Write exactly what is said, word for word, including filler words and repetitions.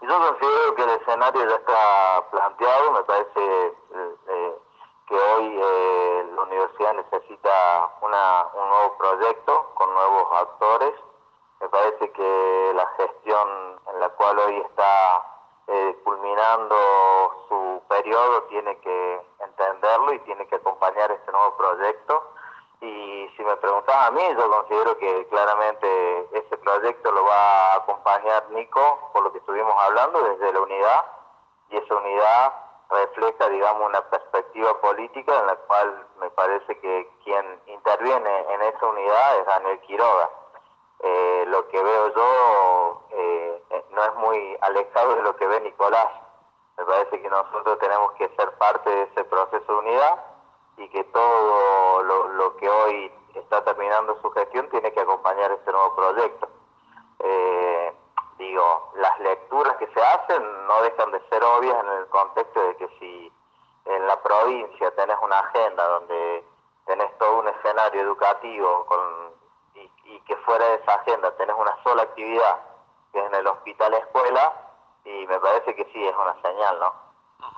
Yo considero que el escenario ya está planteado. Me parece eh, eh, que hoy eh, la universidad necesita una, un nuevo proyecto con nuevos actores. Me parece que la gestión en la cual hoy está eh, culminando su periodo tiene que entenderlo y tiene que acompañar este nuevo proyecto. Y si me preguntas a mí, yo considero que claramente ese proyecto lo va a acompañar Nico, por lo que estuvimos hablando, desde la unidad, y esa unidad refleja, digamos, una perspectiva política en la cual me parece que quien interviene en esa unidad es Daniel Quiroga. Eh, lo que veo yo eh, no es muy alejado de lo que ve Nicolás. Me parece que nosotros tenemos que ser parte de ese proceso de unidad y que todo lo, lo que hoy está terminando su gestión tiene que acompañar este nuevo proyecto. Eh, digo, las lecturas que se hacen no dejan de ser obvias en el contexto de que si en la provincia tenés una agenda donde tenés todo un escenario educativo con, y, y que fuera de esa agenda tenés una sola actividad, que es en el hospital escuela, y me parece que sí, es una señal, ¿no?